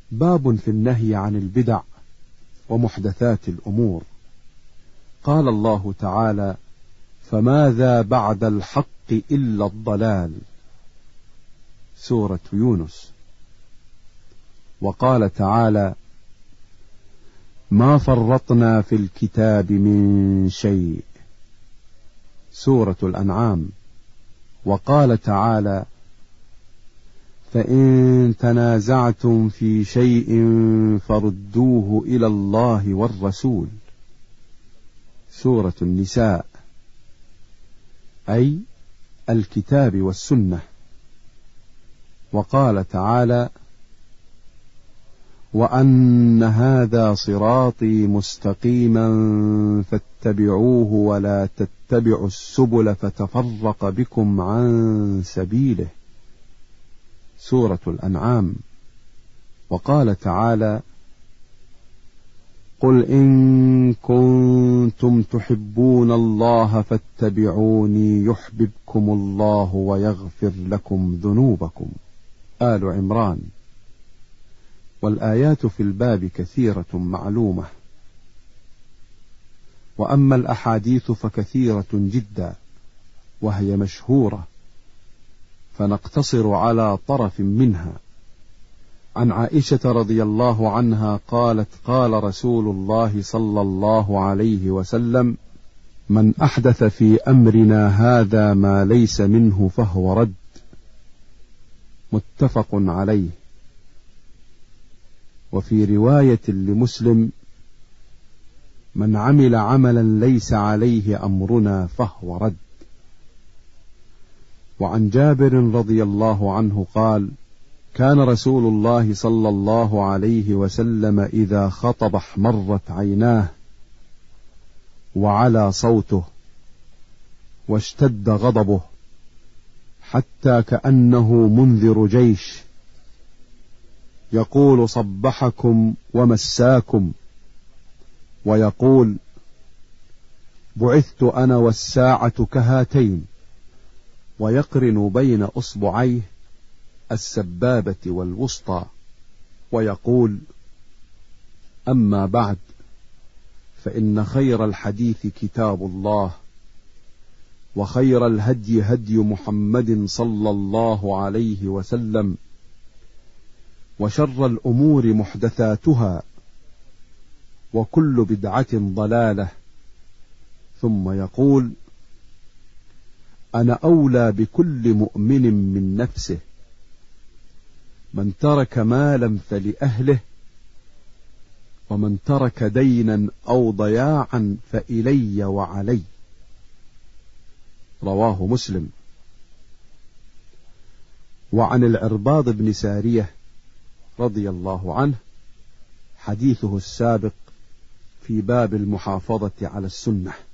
باب في النهي عن البدع ومحدثات الأمور. قال الله تعالى: فماذا بعد الحق إلا الضلال، سورة يونس. وقال تعالى: ما فرطنا في الكتاب من شيء، سورة الأنعام. وقال تعالى: فإن تنازعتم في شيء فردوه إلى الله والرسول، سورة النساء، أي الكتاب والسنة. وقال تعالى: وأن هذا صراطي مستقيما فاتبعوه ولا تتبعوا السبل فتفرق بكم عن سبيله، سورة الأنعام. وقال تعالى: قل إن كنتم تحبون الله فاتبعوني يحببكم الله ويغفر لكم ذنوبكم، آل عمران. والآيات في الباب كثيرة معلومة، وأما الأحاديث فكثيرة جدا وهي مشهورة، فنقتصر على طرف منها. عن عائشة رضي الله عنها قالت: قال رسول الله صلى الله عليه وسلم: من أحدث في أمرنا هذا ما ليس منه فهو رد، متفق عليه. وفي رواية لمسلم: من عمل عملا ليس عليه أمرنا فهو رد. وعن جابر رضي الله عنه قال: كان رسول الله صلى الله عليه وسلم إذا خطب احمرت عيناه وعلى صوته واشتد غضبه حتى كأنه منذر جيش، يقول: صبحكم ومساكم، ويقول: بعثت أنا والساعة كهاتين، ويقرن بين أصبعيه السبابة والوسطى، ويقول: أما بعد، فإن خير الحديث كتاب الله، وخير الهدي هدي محمد صلى الله عليه وسلم، وشر الأمور محدثاتها، وكل بدعة ضلالة. ثم يقول: أنا أولى بكل مؤمن من نفسه، من ترك مالا فلأهله، ومن ترك دينا أو ضياعا فإلي وعلي، رواه مسلم. وعن العرباض بن سارية رضي الله عنه حديثه السابق في باب المحافظة على السنة.